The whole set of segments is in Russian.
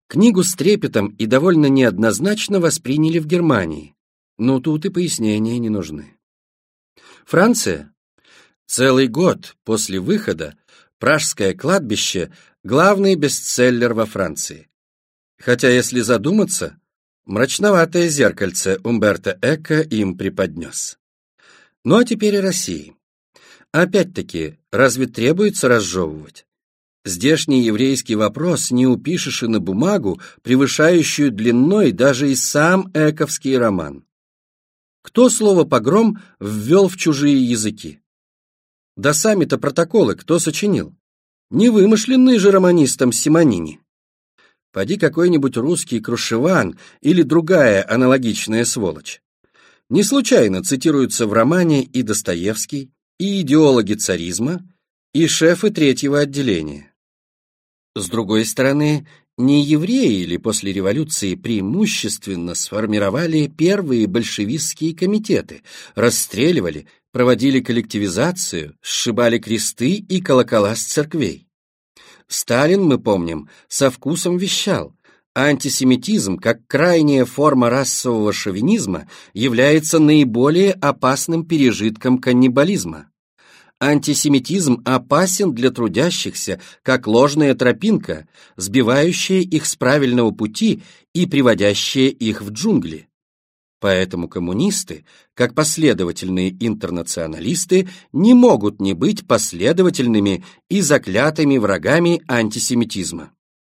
Книгу с трепетом и довольно неоднозначно восприняли в Германии, но тут и пояснения не нужны. Франция. Целый год после выхода «Пражское кладбище» — главный бестселлер во Франции. Хотя, если задуматься, мрачноватое зеркальце Умберто Эко им преподнес. Ну а теперь о России. Опять-таки, разве требуется разжевывать? Здешний еврейский вопрос не упишешь и на бумагу, превышающую длиной даже и сам эковский роман. Кто слово «погром» ввел в чужие языки? Да сами-то протоколы кто сочинил? Не вымышленные же романистом Симонини. Поди какой-нибудь русский Крушеван или другая аналогичная сволочь. Не случайно цитируются в романе и Достоевский, и идеологи царизма, и шефы третьего отделения. С другой стороны, не евреи ли после революции преимущественно сформировали первые большевистские комитеты, расстреливали, проводили коллективизацию, сшибали кресты и колокола с церквей? Сталин, мы помним, со вкусом вещал: антисемитизм, как крайняя форма расового шовинизма, является наиболее опасным пережитком каннибализма. Антисемитизм опасен для трудящихся, как ложная тропинка, сбивающая их с правильного пути и приводящая их в джунгли. Поэтому коммунисты, как последовательные интернационалисты, не могут не быть последовательными и заклятыми врагами антисемитизма.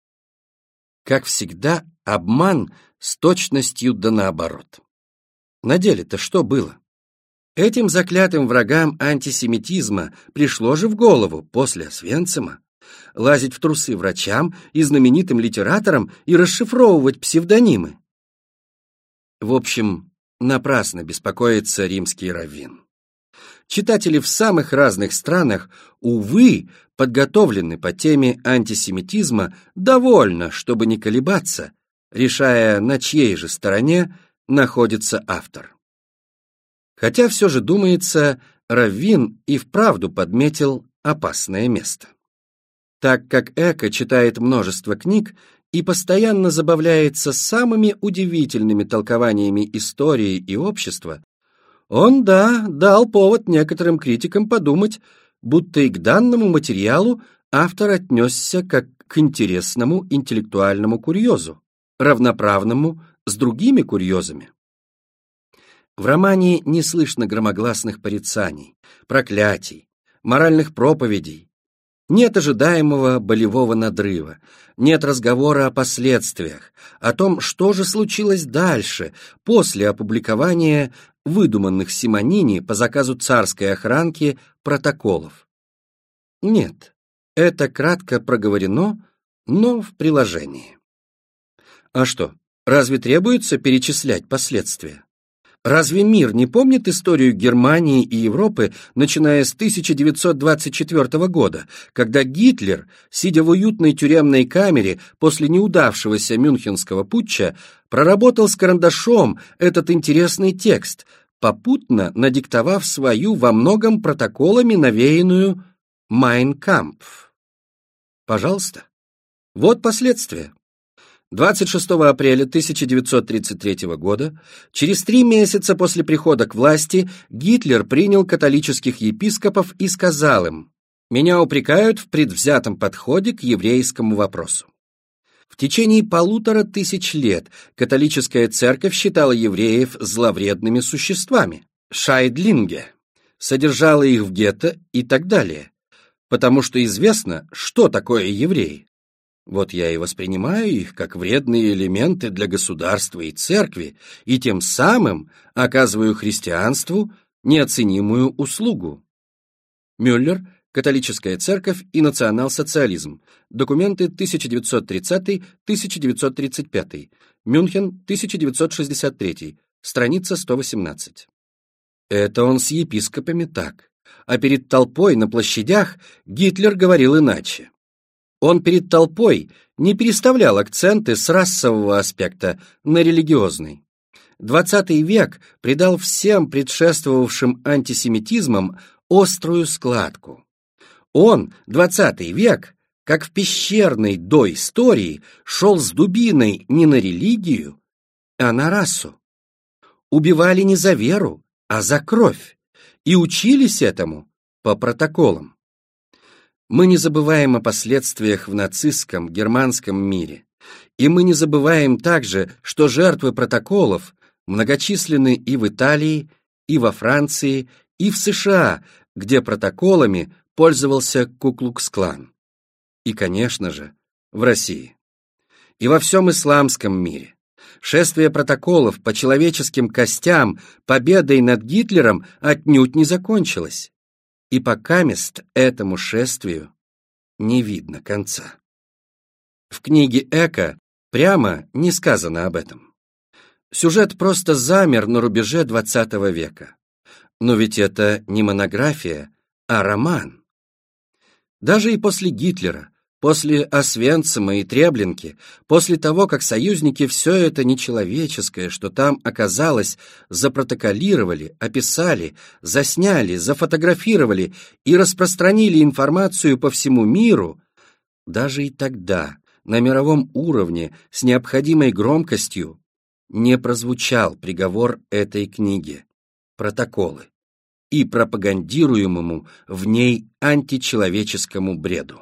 Как всегда, обман с точностью да наоборот. На деле-то что было? Этим заклятым врагам антисемитизма пришло же в голову после Освенцима лазить в трусы врачам и знаменитым литераторам и расшифровывать псевдонимы. В общем, напрасно беспокоится римский раввин. Читатели в самых разных странах, увы, подготовлены по теме антисемитизма довольно, чтобы не колебаться, решая, на чьей же стороне находится автор. Хотя все же, думается, раввин и вправду подметил опасное место. Так как Эко читает множество книг и постоянно забавляется самыми удивительными толкованиями истории и общества, он, дал повод некоторым критикам подумать, будто и к данному материалу автор отнесся как к интересному интеллектуальному курьезу, равноправному с другими курьезами. В романе не слышно громогласных порицаний, проклятий, моральных проповедей, нет ожидаемого болевого надрыва, нет разговора о последствиях, о том, что же случилось дальше, после опубликования выдуманных Симонини по заказу царской охранки протоколов. Нет, это кратко проговорено, но в приложении. А что, разве требуется перечислять последствия? Разве мир не помнит историю Германии и Европы, начиная с 1924 года, когда Гитлер, сидя в уютной тюремной камере после неудавшегося мюнхенского путча, проработал с карандашом этот интересный текст, попутно надиктовав свою во многом протоколами навеянную «Майн Кампф». Пожалуйста, вот последствия. 26 апреля 1933 года, через 3 месяца после прихода к власти, Гитлер принял католических епископов и сказал им: «Меня упрекают в предвзятом подходе к еврейскому вопросу». В течение 1500 лет католическая церковь считала евреев зловредными существами, шайдлинге, содержала их в гетто и так далее, потому что известно, что такое евреи. Вот я и воспринимаю их как вредные элементы для государства и церкви, и тем самым оказываю христианству неоценимую услугу. Мюллер, «Католическая церковь и национал-социализм», документы 1930-1935, Мюнхен, 1963, страница 118. Это он с епископами так, а перед толпой на площадях Гитлер говорил иначе. Он перед толпой не переставлял акценты с расового аспекта на религиозный. XX век придал всем предшествовавшим антисемитизмам острую складку. Он, XX век, как в пещерной доистории шел с дубиной не на религию, а на расу. Убивали не за веру, а за кровь, и учились этому по протоколам. Мы не забываем о последствиях в нацистском германском мире, и мы не забываем также, что жертвы протоколов многочисленны и в Италии, и во Франции, и в США, где протоколами пользовался Ку-клукс-клан. И, конечно же, в России. И во всем исламском мире. Шествие протоколов по человеческим костям победой над Гитлером отнюдь не закончилось. И покамест этому шествию не видно конца. В книге Эка прямо не сказано об этом. Сюжет просто замер на рубеже XX века. Но ведь это не монография, а роман. Даже и после Гитлера, после Освенцима и Треблинки, после того, как союзники все это нечеловеческое, что там оказалось, запротоколировали, описали, засняли, зафотографировали и распространили информацию по всему миру, даже и тогда на мировом уровне с необходимой громкостью не прозвучал приговор этой книги «Протоколы» и пропагандируемому в ней античеловеческому бреду.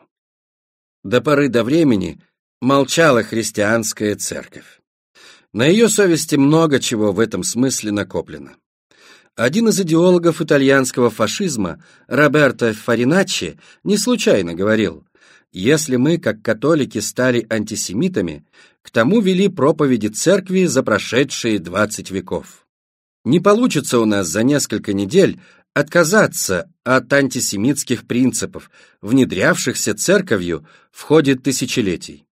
До поры до времени молчала христианская церковь. На ее совести много чего в этом смысле накоплено. Один из идеологов итальянского фашизма, Роберто Фариначчи, не случайно говорил: «Если мы, как католики, стали антисемитами, к тому вели проповеди церкви за прошедшие 20 веков. Не получится у нас за несколько недель отказаться от антисемитских принципов, внедрявшихся церковью в ходе тысячелетий».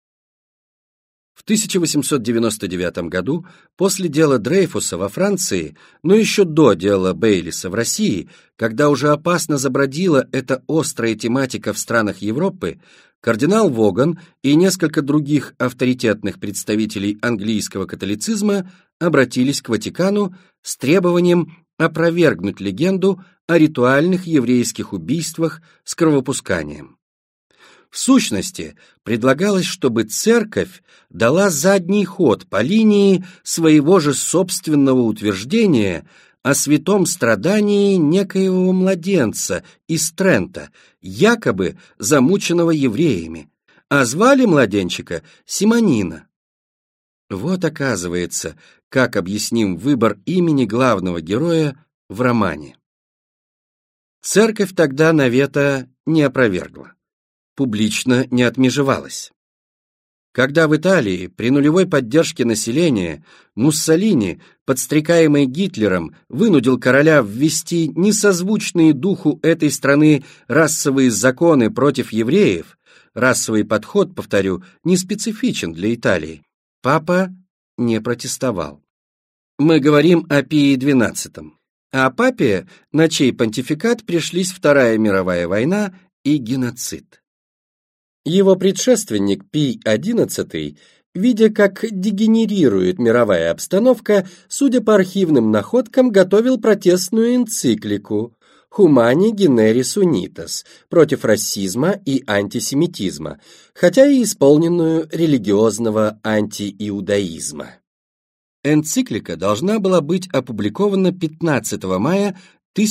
В 1899 году, после дела Дрейфуса во Франции, но еще до дела Бейлиса в России, когда уже опасно забродила эта острая тематика в странах Европы, кардинал Воган и несколько других авторитетных представителей английского католицизма обратились к Ватикану с требованием опровергнуть легенду о ритуальных еврейских убийствах с кровопусканием. В сущности, предлагалось, чтобы церковь дала задний ход по линии своего же собственного утверждения о святом страдании некоего младенца из Трента, якобы замученного евреями, а звали младенчика Симонина. Вот, оказывается, как объясним выбор имени главного героя в романе. Церковь тогда на вето не опровергла, публично не отмежевалась. Когда в Италии при нулевой поддержке населения Муссолини, подстрекаемый Гитлером, вынудил короля ввести несозвучные духу этой страны расовые законы против евреев, расовый подход, повторю, не специфичен для Италии, папа не протестовал. Мы говорим о Пии XII, а папе, на чей понтификат пришлись Вторая мировая война и геноцид. Его предшественник Пий XI, видя, как дегенерирует мировая обстановка, судя по архивным находкам, готовил протестную энциклику «Humani Generis Unitas» против расизма и антисемитизма, хотя и исполненную религиозного антииудаизма. Энциклика должна была быть опубликована 15 мая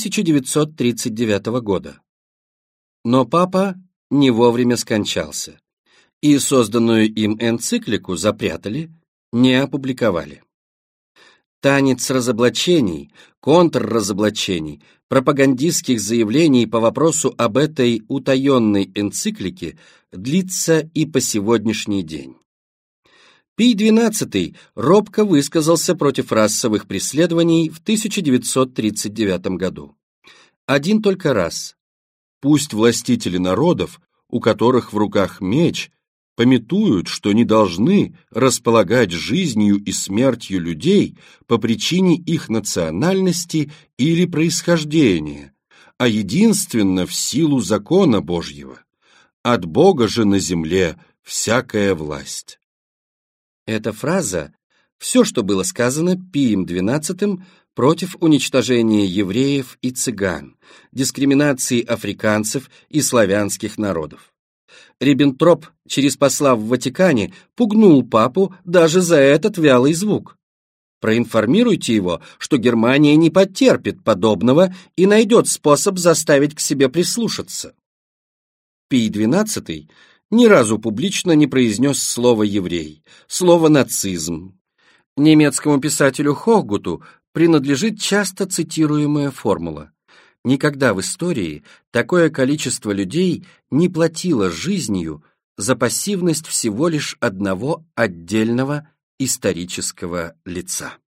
1939 года. Но папа не вовремя скончался, и созданную им энциклику запрятали, не опубликовали. Танец разоблачений, контрразоблачений, пропагандистских заявлений по вопросу об этой утаенной энциклике длится и по сегодняшний день. Пий XII робко высказался против расовых преследований в 1939 году. Один только раз. Пусть властители народов, у которых в руках меч, памятуют, что не должны располагать жизнью и смертью людей по причине их национальности или происхождения, а единственно в силу закона Божьего. От Бога же на земле всякая власть. Эта фраза – все, что было сказано Пием XII против уничтожения евреев и цыган, дискриминации африканцев и славянских народов. Риббентроп через посла в Ватикане пугнул папу даже за этот вялый звук. Проинформируйте его, что Германия не потерпит подобного и найдет способ заставить к себе прислушаться. Пий XII ни разу публично не произнес слово «еврей», слово «нацизм». Немецкому писателю Хоггуту принадлежит часто цитируемая формула: никогда в истории такое количество людей не платило жизнью за пассивность всего лишь одного отдельного исторического лица.